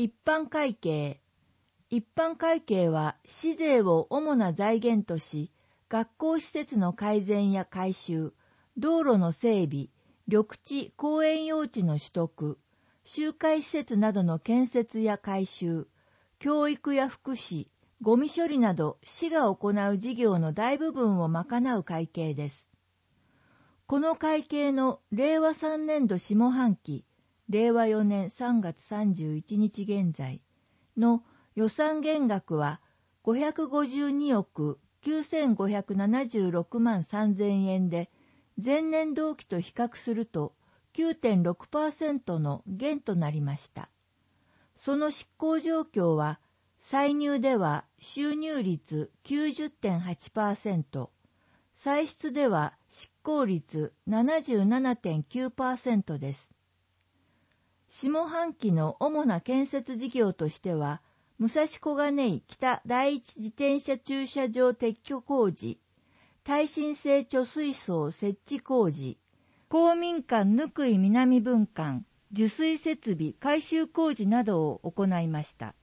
一般会計。一般会計は市税を主な財源とし、学校施設の改善や改修、道路の整備、緑地・公園用地の取得、集会施設などの建設や改修、教育や福祉、ゴミ処理など市が行う事業の大部分を賄う会計です。この会計の令和3年度下半期、令和4年3月31日現在の予算減額は552億9576万3000円で、前年同期と比較すると 9.6% の減となりました。その執行状況は、歳入では収入率 90.8%、歳出では執行率 77.9% です。下半期の主な建設事業としては、武蔵小金井北第一自転車駐車場撤去工事、耐震性貯水槽設置工事、公民館貫井南分館、受水設備改修工事などを行いました。